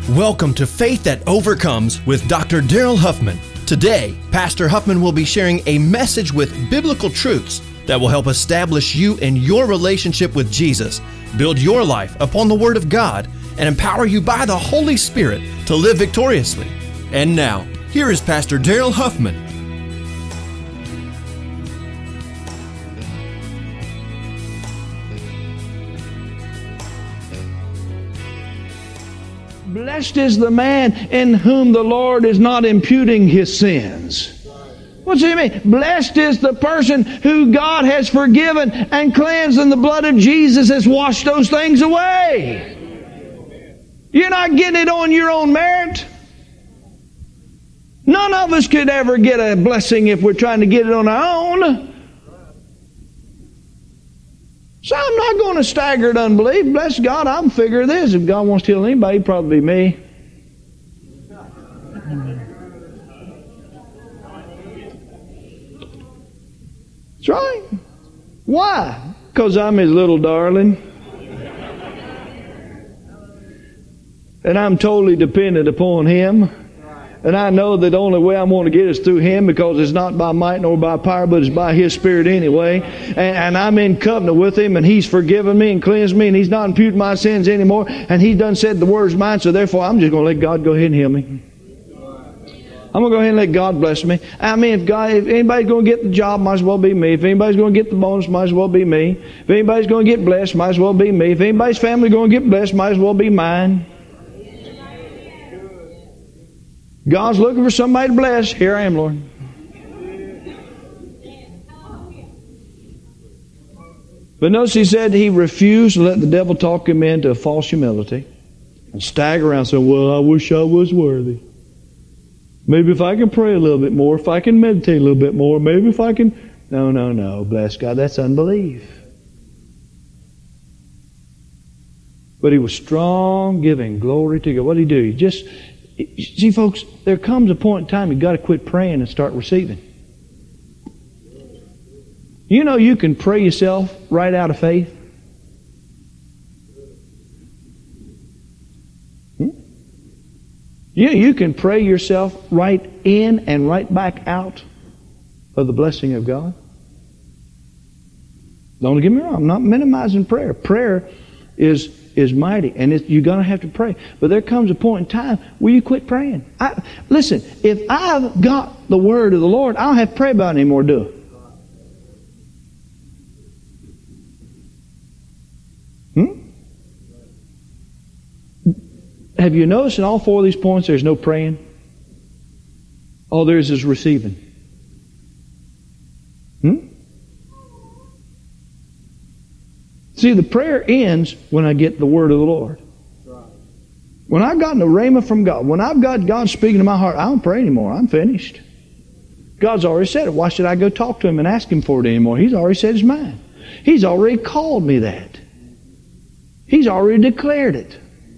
Welcome to Faith That Overcomes with Dr. Daryl Huffman. Today, Pastor Huffman will be sharing a message with biblical truths that will help establish you in your relationship with Jesus, build your life upon the Word of God, and empower you by the Holy Spirit to live victoriously. And now, here is Pastor Daryl Huffman. Blessed is the man in whom the Lord is not imputing his sins. What's it mean? Blessed is the person who God has forgiven and cleansed, and the blood of Jesus has washed those things away. You're not getting it on your own merit. None of us could ever get a blessing if we're trying to get it on our own. So I'm not going to stagger at unbelief. Bless God, I'm figuring this. If God wants to heal anybody, it'd probably be me. That's right. Why? Because I'm his little darling. And I'm totally dependent upon him. And I know that the only way I'm going to get is through him, because it's not by might nor by power, but it's by his Spirit anyway. And I'm in covenant with him, and he's forgiven me and cleansed me, and he's not imputed my sins anymore. And he done said the word's mine, so therefore I'm just going to let God go ahead and heal me. I'm going to go ahead and let God bless me. I mean, if anybody's going to get the job, might as well be me. If anybody's going to get the bonus, might as well be me. If anybody's going to get blessed, might as well be me. If anybody's family going to get blessed, might as well be mine. God's looking for somebody to bless. Here I am, Lord. But notice he said he refused to let the devil talk him into a false humility and stagger around saying, well, I wish I was worthy. Maybe if I can pray a little bit more, if I can meditate a little bit more, maybe if I can... No, bless God, that's unbelief. But he was strong, giving glory to God. What did he do? He just... See, folks, there comes a point in time you've got to quit praying and start receiving. You know you can pray yourself right out of faith. You can pray yourself right in and right back out of the blessing of God. Don't get me wrong, I'm not minimizing prayer. Prayer is mighty, and you're going to have to pray. But there comes a point in time where you quit praying. Listen, if I've got the word of the Lord, I don't have to pray about it anymore, do I? Have you noticed in all four of these points there's no praying? All there is receiving. See, the prayer ends when I get the word of the Lord. When I've gotten the rhema from God, when I've got God speaking to my heart, I don't pray anymore. I'm finished. God's already said it. Why should I go talk to Him and ask Him for it anymore? He's already said it's mine. He's already called me that. He's already declared it.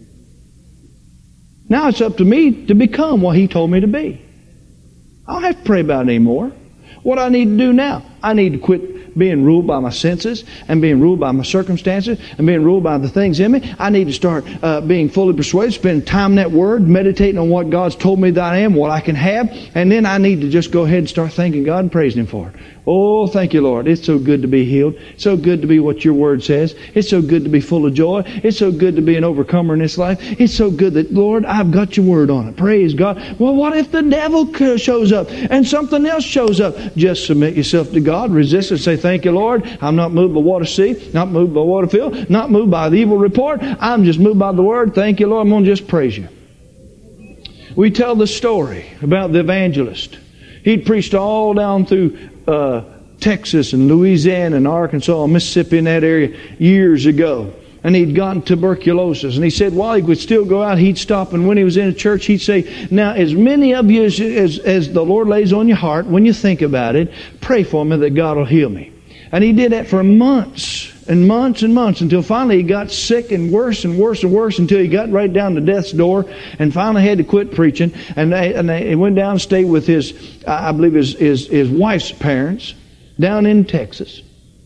Now it's up to me to become what He told me to be. I don't have to pray about it anymore. What I need to do now, I need to quit being ruled by my senses and being ruled by my circumstances and being ruled by the things in me. I need to start being fully persuaded, spending time in that Word, meditating on what God's told me that I am, what I can have, and then I need to just go ahead and start thanking God and praising Him for it. Oh, thank you, Lord. It's so good to be healed. It's so good to be what your Word says. It's so good to be full of joy. It's so good to be an overcomer in this life. It's so good that, Lord, I've got your Word on it. Praise God. Well, what if the devil shows up and something else shows up? Just submit yourself to God, resist it, say, thank you, Lord. I'm not moved by what I see, not moved by what I feel, not moved by the evil report. I'm just moved by the Word. Thank you, Lord. I'm going to just praise you. We tell the story about the evangelist. He'd preached all down through Texas and Louisiana and Arkansas and Mississippi in that area years ago. And he'd gotten tuberculosis. And he said while he would still go out, he'd stop. And when he was in a church, he'd say, now, as many of you as the Lord lays on your heart, when you think about it, pray for me that God will heal me. And he did that for months and months and months until finally he got sick and worse and worse and worse until he got right down to death's door and finally had to quit preaching. And he went down and stayed with his wife's parents down in Texas.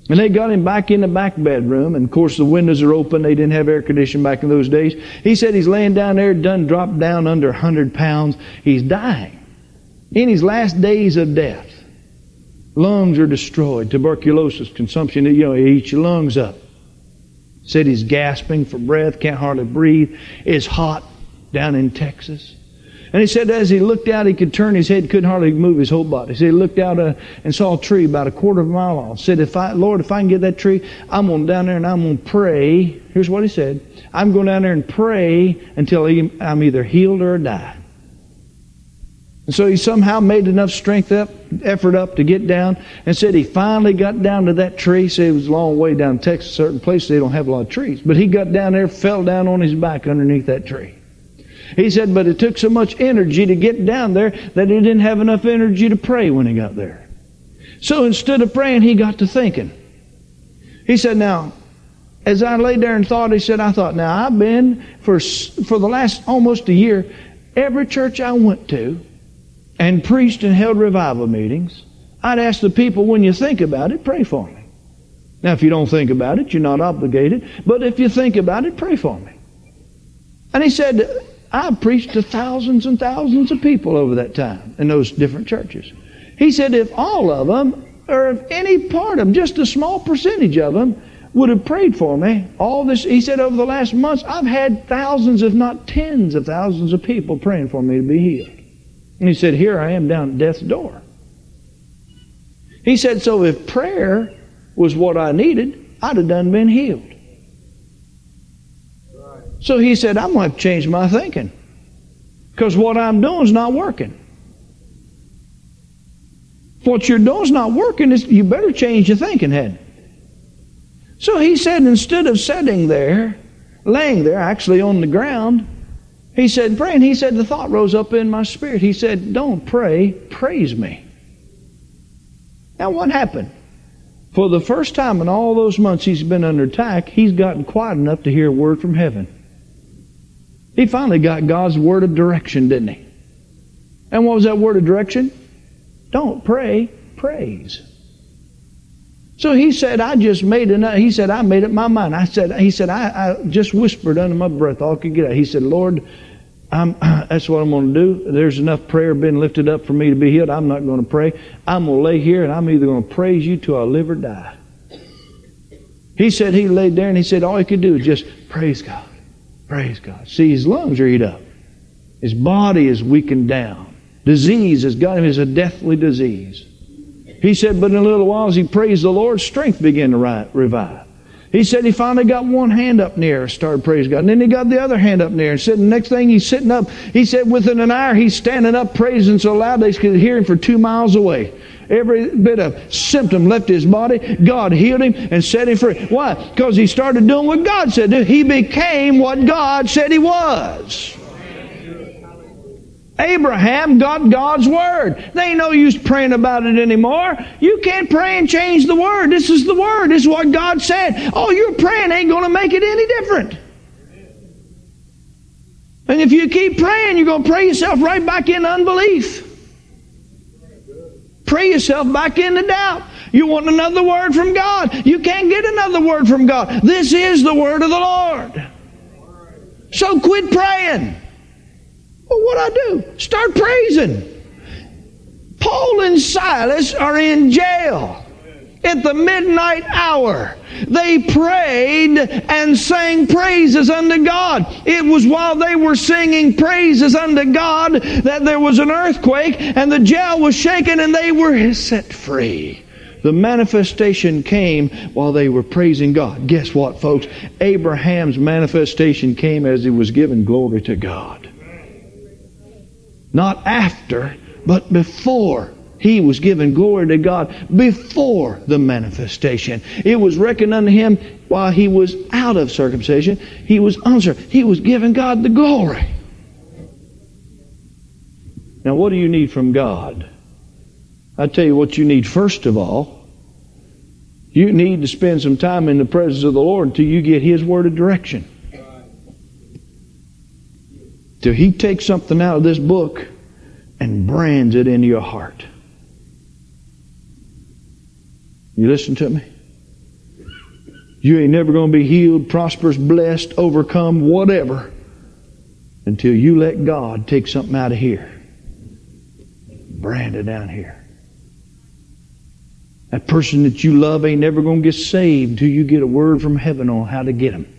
And they got him back in the back bedroom, and of course the windows are open. They didn't have air conditioning back in those days. He said he's laying down there, done dropped down under 100 pounds. He's dying. In his last days of death. Lungs are destroyed. Tuberculosis, consumption, it eats your lungs up. Said he's gasping for breath, can't hardly breathe. It's hot down in Texas. And he said as he looked out, he could turn his head, couldn't hardly move his whole body. So he looked out and saw a tree about a quarter of a mile off. Said, Lord, if I can get that tree, I'm going down there and I'm going to pray. Here's what he said. I'm going down there and pray until I'm either healed or die. And so he somehow made enough effort up to get down, and said he finally got down to that tree. Said it was a long way down in Texas, certain places they don't have a lot of trees. But he got down there, fell down on his back underneath that tree. He said, but it took so much energy to get down there that he didn't have enough energy to pray when he got there. So instead of praying, he got to thinking. He said, now, as I lay there and thought, he said, I thought, now I've been, for the last almost a year, every church I went to and preached and held revival meetings, I'd ask the people, when you think about it, pray for me. Now, if you don't think about it, you're not obligated. But if you think about it, pray for me. And he said, I preached to thousands and thousands of people over that time in those different churches. He said if all of them, or if any part of them, just a small percentage of them, would have prayed for me, all this, he said over the last months, I've had thousands, if not tens of thousands of people praying for me to be healed. And he said, here I am down at death's door. He said, so if prayer was what I needed, I'd have done been healed. So he said, I'm going to have to change my thinking. Because what I'm doing is not working. What you're doing is not working. You better change your thinking, Head. So he said, instead of sitting there, laying there, actually on the ground, he said, praying, he said, the thought rose up in my spirit. He said, don't pray, praise me. Now what happened? For the first time in all those months he's been under attack, he's gotten quiet enough to hear a word from heaven. He finally got God's word of direction, didn't he? And what was that word of direction? Don't pray, praise. So he said, I just made enough. He said, I made up my mind. He said, I just whispered under my breath all I could get out. He said, Lord, that's what I'm going to do. There's enough prayer been lifted up for me to be healed. I'm not going to pray. I'm going to lay here and I'm either going to praise you till I live or die. He said he laid there and he said all he could do was just praise God. Praise God. See, his lungs are eat up. His body is weakened down. Disease has got him. It's a deathly disease. He said, but in a little while as he praised the Lord, strength began to revive. He said he finally got one hand up in the air and started praising God. And then he got the other hand up in the air and said the next thing he's sitting up, he said within an hour he's standing up praising so loud they could hear him for 2 miles away. Every bit of symptom left his body. God healed him and set him free. Why? Because he started doing what God said. He became what God said he was. Abraham got God's word. There ain't no use praying about it anymore. You can't pray and change the word. This is the word. This is what God said. All your praying ain't going to make it any different. And if you keep praying, you're going to pray yourself right back into unbelief. Pray yourself back into doubt. You want another word from God. You can't get another word from God. This is the word of the Lord. So quit praying. Well, what I do? Start praising. Paul and Silas are in jail at the midnight hour. They prayed and sang praises unto God. It was while they were singing praises unto God that there was an earthquake and the jail was shaken and they were set free. The manifestation came while they were praising God. Guess what, folks? Abraham's manifestation came as he was giving glory to God. Not after, but before. He was giving glory to God before the manifestation. It was reckoned unto him while he was out of circumcision. He was uncircumcised. He was giving God the glory. Now, what do you need from God? I'll tell you what you need first of all. You need to spend some time in the presence of the Lord until you get His word of direction. Till He takes something out of this book and brands it into your heart. You listen to me? You ain't never going to be healed, prosperous, blessed, overcome, whatever, until you let God take something out of here, brand it down here. That person that you love ain't never going to get saved until you get a word from heaven on how to get them.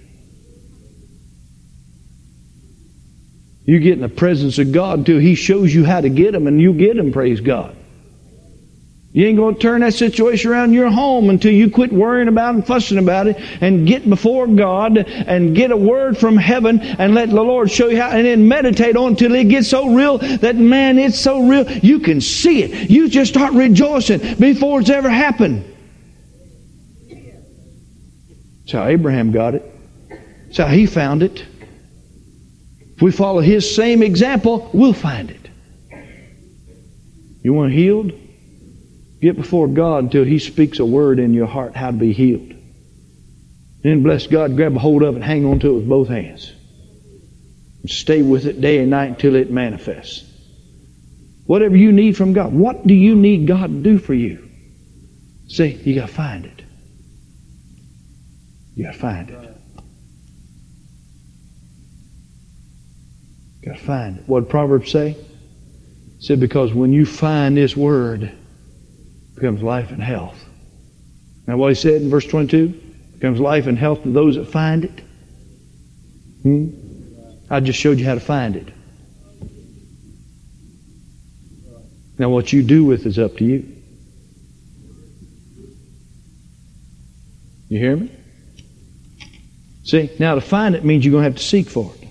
You get in the presence of God until He shows you how to get them, and you get them, praise God. You ain't going to turn that situation around in your home until you quit worrying about it and fussing about it and get before God and get a word from heaven and let the Lord show you how, and then meditate on it until it gets so real that, man, it's so real you can see it. You just start rejoicing before it's ever happened. That's how Abraham got it. That's how he found it. If we follow his same example, we'll find it. You want healed? Get before God until He speaks a word in your heart how to be healed. Then bless God, grab a hold of it, hang on to it with both hands. And stay with it day and night until it manifests. Whatever you need from God. What do you need God to do for you? See, you got to find it. You got to find it. You got to find it. What did Proverbs say? It said, because when you find this word, becomes life and health. Now what he said in verse 22, becomes life and health to those that find it. I just showed you how to find it. Now what you do with it is up to you. You hear me? See, now to find it means you're going to have to seek for it.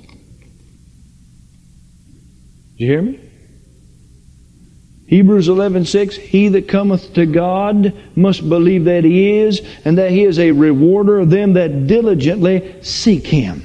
Did you hear me? Hebrews 11:6, he that cometh to God must believe that He is, and that He is a rewarder of them that diligently seek Him.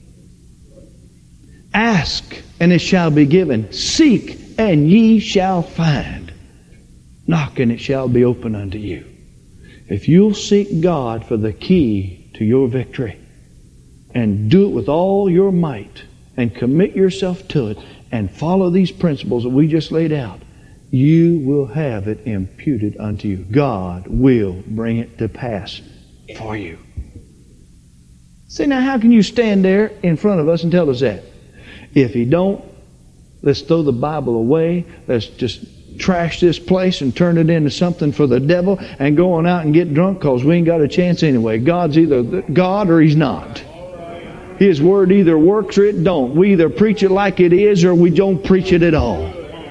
Ask, and it shall be given. Seek, and ye shall find. Knock, and it shall be opened unto you. If you'll seek God for the key to your victory, and do it with all your might, and commit yourself to it, and follow these principles that we just laid out, you will have it imputed unto you. God will bring it to pass for you. See, now how can you stand there in front of us and tell us that? If He don't, let's throw the Bible away. Let's just trash this place and turn it into something for the devil and go on out and get drunk because we ain't got a chance anyway. God's either God or He's not. His Word either works or it don't. We either preach it like it is or we don't preach it at all.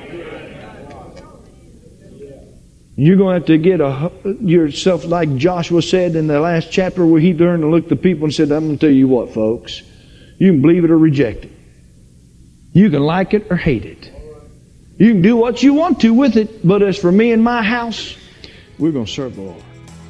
You're going to have to get yourself, like Joshua said in the last chapter, where he turned and looked at the people and said, I'm going to tell you what, folks. You can believe it or reject it. You can like it or hate it. You can do what you want to with it, but as for me and my house, we're going to serve the Lord.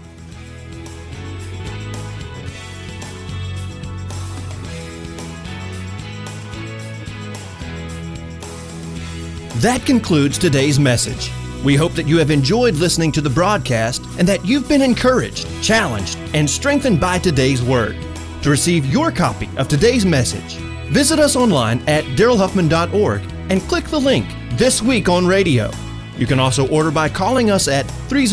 That concludes today's message. We hope that you have enjoyed listening to the broadcast and that you've been encouraged, challenged, and strengthened by today's Word. To receive your copy of today's message, visit us online at darylhuffman.org and click the link This Week on Radio. You can also order by calling us at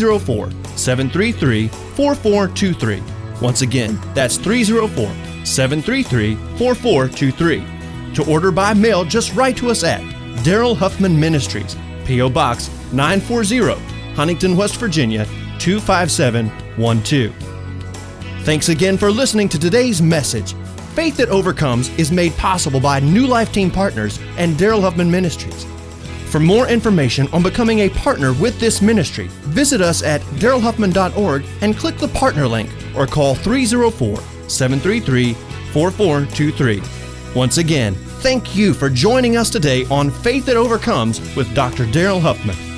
304-733-4423. Once again, that's 304-733-4423. To order by mail, just write to us at Daryl Huffman Ministries, P.O. Box 940, Huntington, West Virginia 25712. Thanks again for listening to today's message. Faith That Overcomes is made possible by New Life Team Partners and Daryl Huffman Ministries. For more information on becoming a partner with this ministry, visit us at darylhuffman.org and click the partner link or call 304-733-4423. Once again, thank you for joining us today on Faith That Overcomes with Dr. Daryl Huffman.